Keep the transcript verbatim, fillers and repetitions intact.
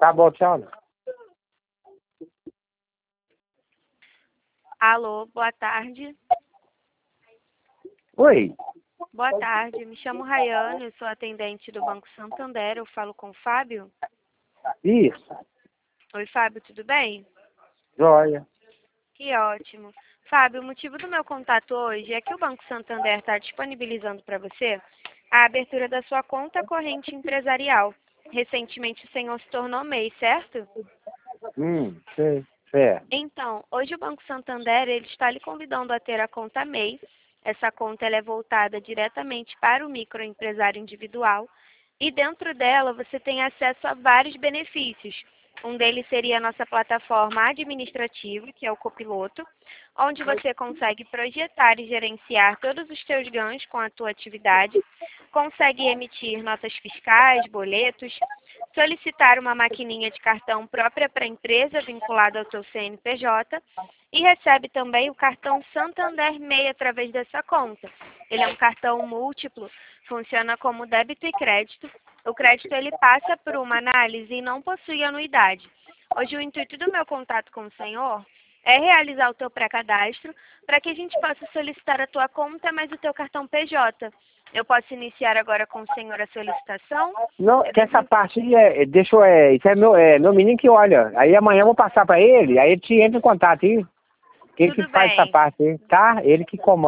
Tá bom, tchau. Alô, boa tarde. Oi. Boa tarde, me chamo Rayane, eu sou atendente do Banco Santander, eu falo com o Fábio. Isso. Oi, Fábio, tudo bem? Joia. Que ótimo. Fábio, o motivo do meu contato hoje é que o Banco Santander está disponibilizando para você a abertura da sua conta corrente empresarial. Recentemente o senhor se tornou M E I, certo? Hum, sei. Certo. Então, hoje o Banco Santander ele está lhe convidando a ter a conta M E I. Essa conta ela é voltada diretamente para o microempresário individual e dentro dela você tem acesso a vários benefícios. Um deles seria a nossa plataforma administrativa, que é o Copiloto, onde você consegue projetar e gerenciar todos os seus ganhos com a tua atividade, consegue emitir notas fiscais, boletos, solicitar uma maquininha de cartão própria para a empresa vinculada ao seu C N P J e recebe também o cartão Santander M E I através dessa conta. Ele é um cartão múltiplo, funciona como débito e crédito. O crédito ele passa por uma análise e não possui anuidade. Hoje o intuito do meu contato com o senhor é realizar o teu pré-cadastro para que a gente possa solicitar a tua conta mais o teu cartão P J. Eu posso iniciar agora com o senhor a solicitação? Não, Eu que essa preciso- parte aí é, deixa eu, é, isso é meu, é meu menino que olha. Aí amanhã eu vou passar pra ele, aí ele te entra em contato aí. Que ele que Tudo faz essa bem. parte aí, tá? Ele que comanda.